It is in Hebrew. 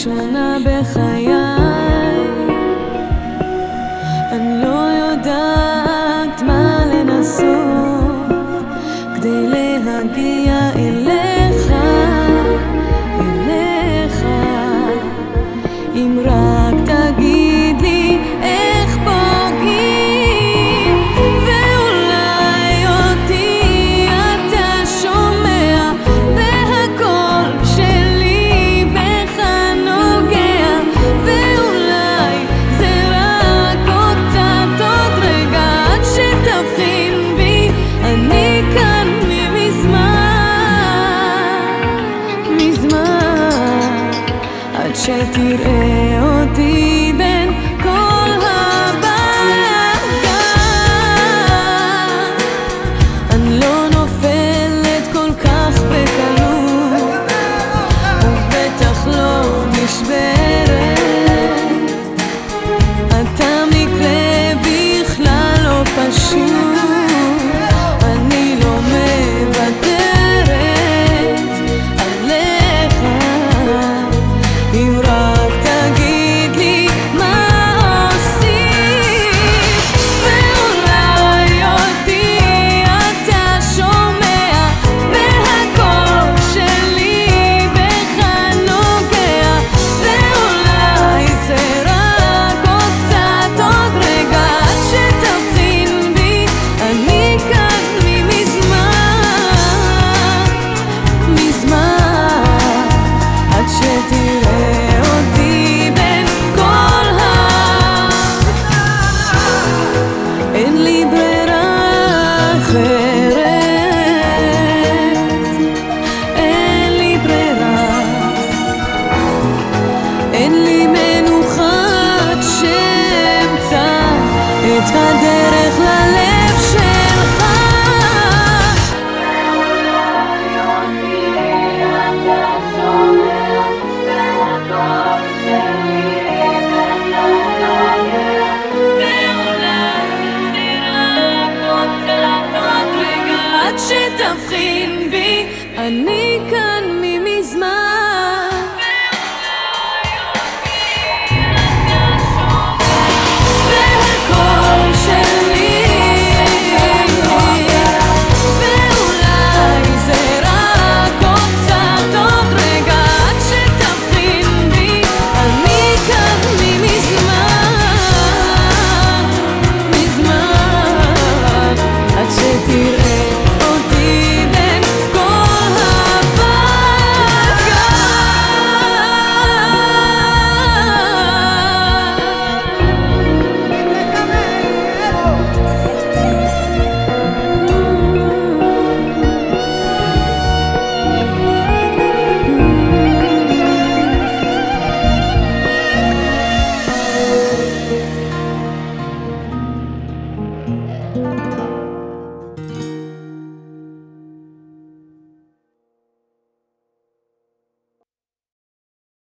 ראשונה בחיי, אני לא יודעת מה לנסות כדי להגיע אליך, אם רק תגיד לי איך פוגעים, ואולי אותי אתה שומע, והקול שלי בך נוגע, ואולי זה רק עוד קצת עוד רגע עד שתבחין בי, אני כאן מזמן, עד שתראה אותי בין כל הבלגן. אני לא נופלת כל כך בקלות, ובטח לא נשברת. אתה מקרה בכלל לא פשוט, אני לא מוותרת עליך, אם רק תגיד לי מה עושים, ואולי אותי אתה שומע, והקול שלי בך נוגע, ואולי זה רק עוד קצת עוד רגע עד שתבחין בי, אני כאן מזמן, עד שתראה אותי בין כל אין לי ברירה אחרת, אין לי ברירה, אין לי מנוחה עד שאמצא את הדרך ללב שלך. עד שתבחין בי, אני